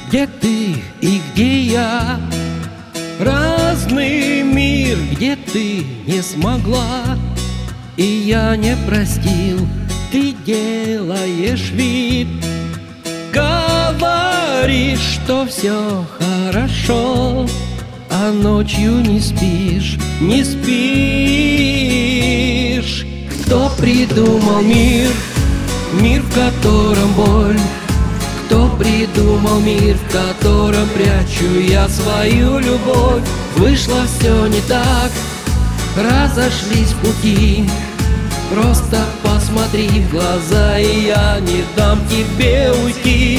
Где ты и где я? Разный мир, где ты не смогла, и я не простил. Ты делаешь вид, говоришь, что все хорошо, а ночью не спишь, не спишь. Кто придумал мир, мир, в котором боль? Кто придумал мир, в котором прячу я свою любовь? Вышло все не так, разошлись пути. Просто посмотри в глаза, и я не дам тебе уйти.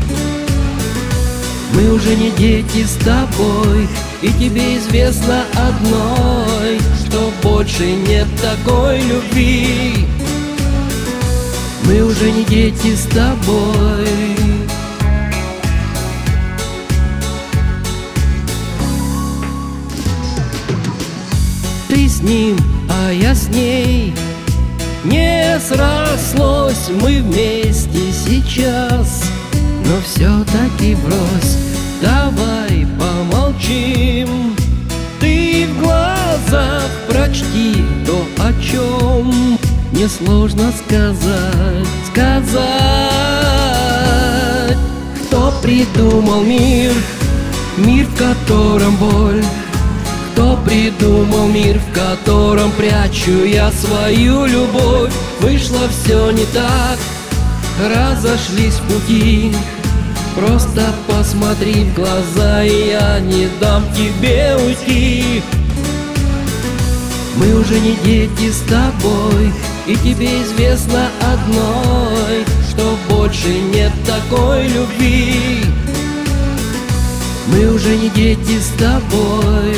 Мы уже не дети с тобой, и тебе известно одной, что больше нет такой любви. Мы уже не дети с тобой. Ты с ним, а я с ней. Не срослось, мы вместе сейчас, но все-таки брось, давай помолчим. Ты в глазах прочти то, о чем несложно сказать. Кто придумал мир, мир, в котором боль? Кто придумал мир, в котором прячу я свою любовь? Вышло все не так, разошлись пути. Просто посмотри в глаза, и я не дам тебе уйти. Мы уже не дети с тобой, и тебе известно одной, что больше нет такой любви. Мы уже не дети с тобой.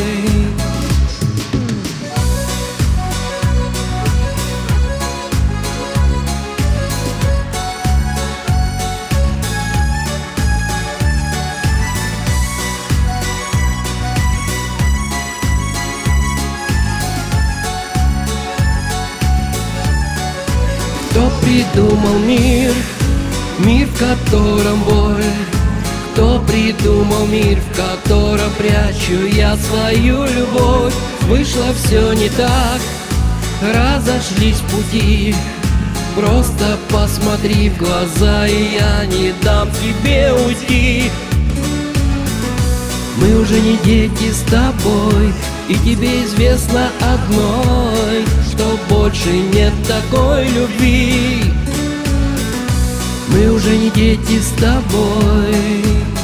Кто придумал мир, мир, в котором боль? Кто придумал мир, в котором прячу я свою любовь? Вышло все не так, разошлись пути. Просто посмотри в глаза, и я не дам тебе уйти. Мы уже не дети с тобой, и тебе известно одной, что больше нет такой любви. Мы уже не дети с тобой.